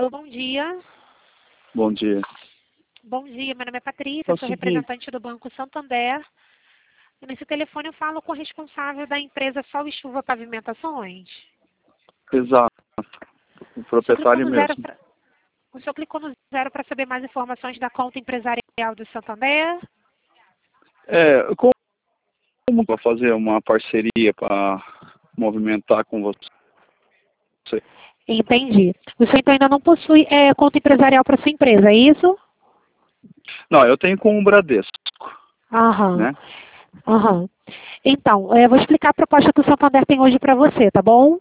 Alô, bom dia. Bom dia. Bom dia, meu nome é Patrícia, É o sou seguinte, representante do Banco Santander. E nesse telefone eu falo com o responsável da empresa Sol e Chuva Pavimentações. exato, o O senhor clicou proprietário no zero mesmo. pra... O senhor clicou no zero para saber mais informações da conta empresarial do Santander? Como para fazer uma parceria para movimentar com você? Entendi. O senhor então ainda não possui conta empresarial para sua empresa, é isso? Não, eu tenho com o Bradesco, Aham, né? aham. Então, eu vou explicar a proposta que o Santander tem hoje para você, tá bom?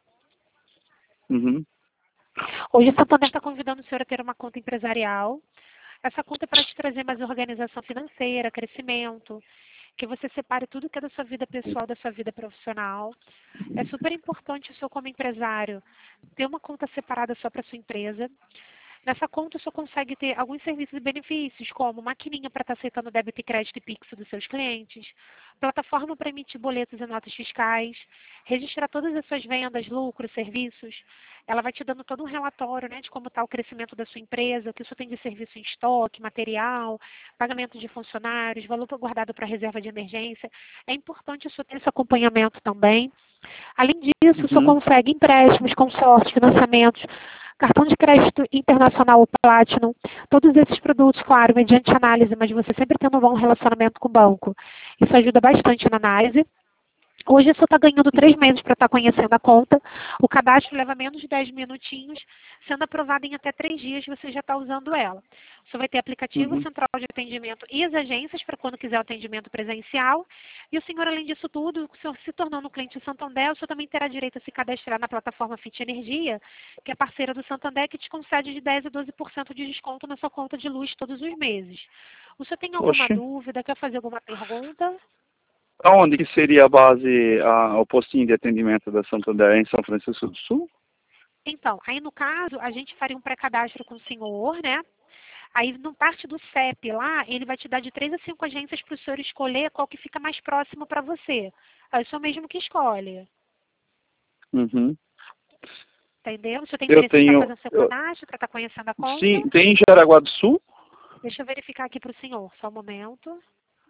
Uhum. Hoje o Santander está convidando o senhor a ter uma conta empresarial. Essa conta é para te trazer mais organização financeira, crescimento, que você separe tudo que é da sua vida pessoal, da sua vida profissional. É super importante o senhor, como empresário, ter uma conta separada só para sua empresa. Nessa conta, o senhor consegue ter alguns serviços e benefícios, como maquininha para estar aceitando débito e crédito e Pix dos seus clientes, plataforma para emitir boletos e notas fiscais, registrar todas as suas vendas, lucros, serviços. Ela vai te dando todo um relatório, né, de como está o crescimento da sua empresa, o que o senhor tem de serviço em estoque, material, pagamento de funcionários, valor guardado para reserva de emergência. É importante o senhor ter esse acompanhamento também. Além disso, o senhor Uhum. consegue empréstimos, consórcios, financiamentos, cartão de crédito internacional Platinum, todos esses produtos, claro, mediante análise, mas você sempre tendo um bom relacionamento com o banco. Isso ajuda bastante na análise. Hoje você está ganhando 3 meses para estar conhecendo a conta. O cadastro leva menos de 10 minutinhos. Sendo aprovado em até 3 dias, você já está usando ela. Você vai ter aplicativo, Uhum. central de atendimento e as agências para quando quiser o atendimento presencial. E o senhor, além disso tudo, o senhor se tornando um cliente do Santander, o senhor também terá direito a se cadastrar na plataforma Fit Energia, que é parceira do Santander, que te concede de 10% a 12% de desconto na sua conta de luz todos os meses. O senhor tem alguma Oxe, dúvida? Quer fazer alguma pergunta? aonde que seria a base, o postinho de atendimento da Santander em São Francisco do Sul? Então, aí no caso, a gente faria um pré-cadastro com o senhor, né? Aí, no parte do CEP lá, ele vai te dar de 3 a 5 agências para o senhor escolher qual que fica mais próximo para você. Aí o senhor mesmo que escolhe. Uhum. Entendeu? O senhor tem Eu interesse em estar tenho, fazendo seu cadastro, para estar conhecendo a conta? sim, tem em Jaraguá do Sul? Deixa eu verificar aqui para o senhor, só um momento.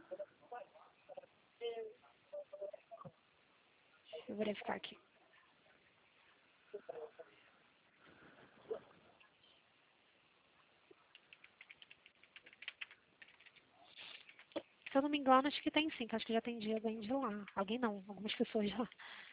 Deixa eu verificar aqui. Se eu não me engano, acho que tem sim, que acho que já atendi alguém de lá. Alguém não, algumas pessoas já.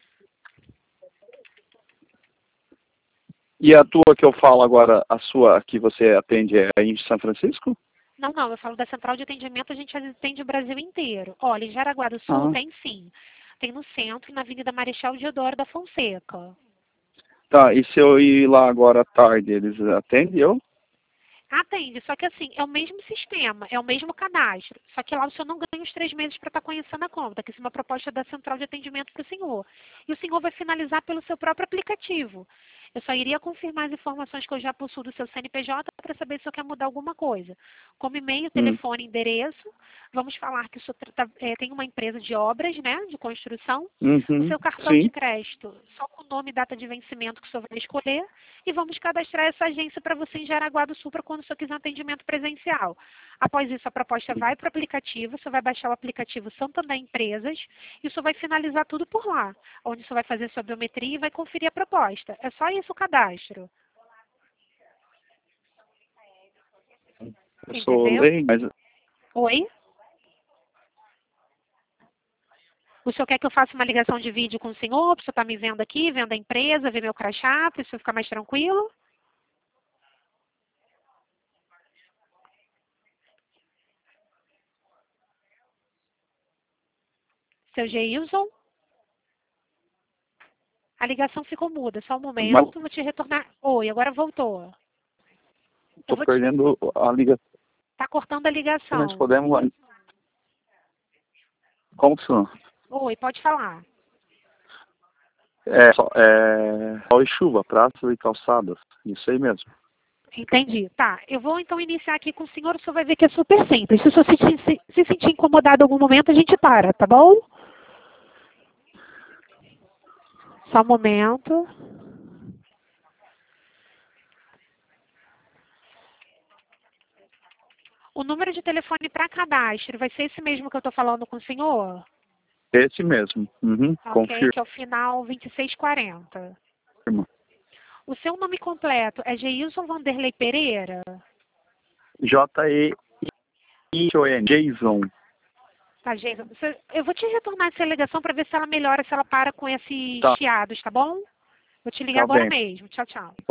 E a tua que eu falo agora, a sua que você atende é em São Francisco? Não, não, eu falo da central de atendimento, a gente atende o Brasil inteiro. Olha, em Jaraguá do Sul Ah, tem sim. Tem no centro, na Avenida Marechal Deodoro da Fonseca. tá. E se eu ir lá agora à tarde, eles atendem eu? Atende, só que assim, é o mesmo sistema, é o mesmo cadastro. Só que lá o senhor não ganha os 3 meses para estar conhecendo a conta, que isso é uma proposta da central de atendimento para o senhor. E o senhor vai finalizar pelo seu próprio aplicativo. Eu só iria confirmar as informações que eu já possuo do seu CNPJ para saber se eu quer mudar alguma coisa. Como e-mail, Hum. telefone, endereço. Vamos falar que o senhor tem uma empresa de obras, né, de construção. O Uhum. seu cartão de Sim. crédito, só com o nome e data de vencimento que o senhor vai escolher. E vamos cadastrar essa agência para você em Jaraguá do Sul para quando o senhor quiser um atendimento presencial. Após isso, a proposta vai para o aplicativo, você vai baixar o aplicativo Santander Empresas e o senhor vai finalizar tudo por lá, onde o senhor vai fazer sua biometria e vai conferir a proposta. É só isso o cadastro. Eu sou Entendeu? leigo, mas Oi? O senhor quer que eu faça uma ligação de vídeo com o senhor, para o senhor estar me vendo aqui, vendo a empresa, ver meu crachá, para o senhor ficar mais tranquilo? Seu Geilson? A ligação ficou muda, só um momento, vou te retornar. Oi, agora voltou. Eu estou vou te... perdendo a ligação. Tá cortando a Nós ligação. podemos. Como que isso? Oi, pode falar. Sol e chuva, praças e calçadas. Isso aí mesmo. Entendi. Tá, eu vou então iniciar aqui com o senhor vai ver que é super simples. Se o senhor se sentir incomodado em algum momento, a gente para, tá bom? Só um momento. O número de telefone para cadastro vai ser esse mesmo que eu estou falando com o senhor? Esse mesmo. Uhum. Ok, Confirma. que é o final 2640. O seu nome completo é Geilson Vanderlei Pereira? J-E-I-O-N. Jason. Tá, Geilson. Eu vou te retornar essa ligação para ver se ela melhora, se ela para com esses Tá. chiados, tá bom? Vou te ligar Tá agora bem. mesmo. Tchau, tchau.